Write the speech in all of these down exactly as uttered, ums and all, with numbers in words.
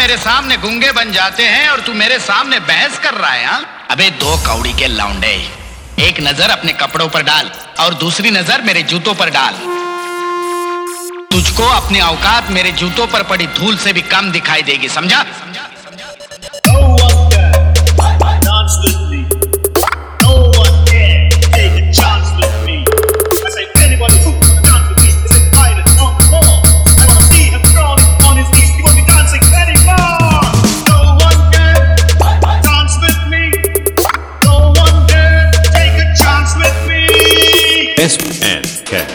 मेरे सामने गूंगे बन जाते हैं और तू मेरे सामने बहस कर रहा है। हाँ? अबे दो कौड़ी के लौंडे, एक नजर अपने कपड़ों पर डाल और दूसरी नजर मेरे जूतों पर डाल। तुझको अपनी औकात मेरे जूतों पर पड़ी धूल से भी कम दिखाई देगी, समझा? S and K.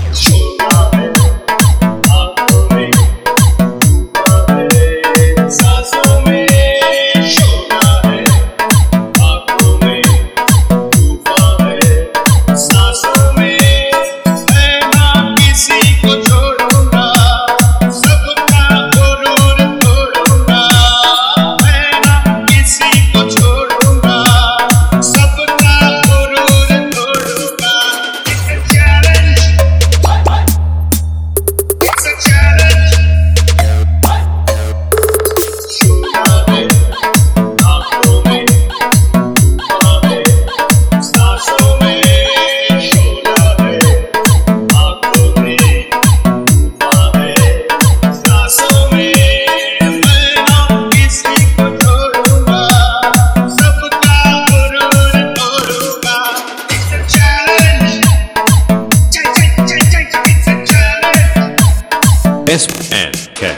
S and K.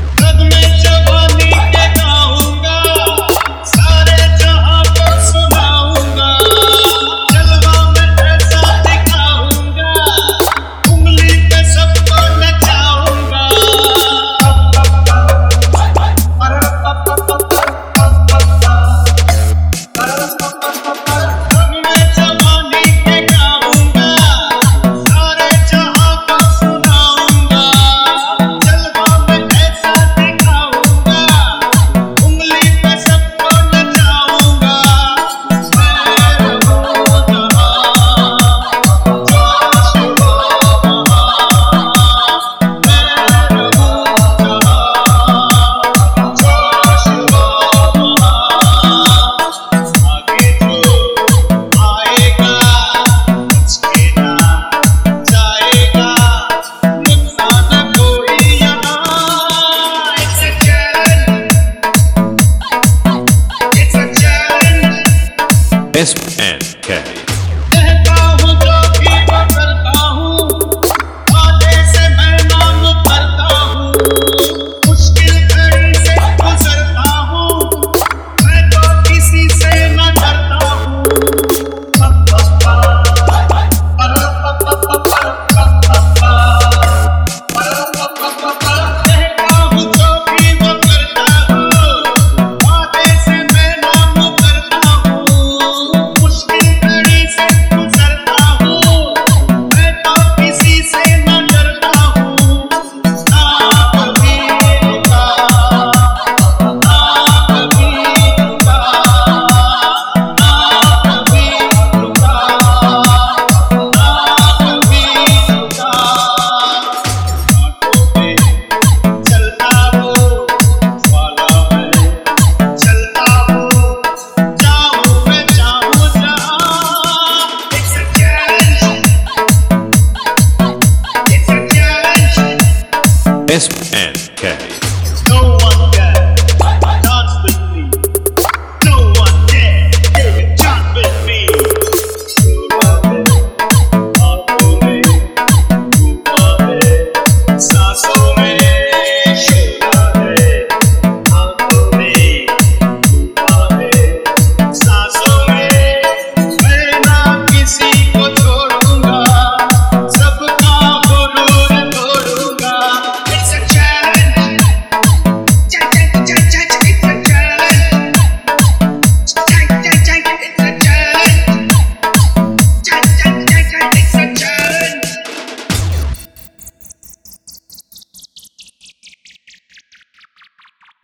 S and K. S and K. No one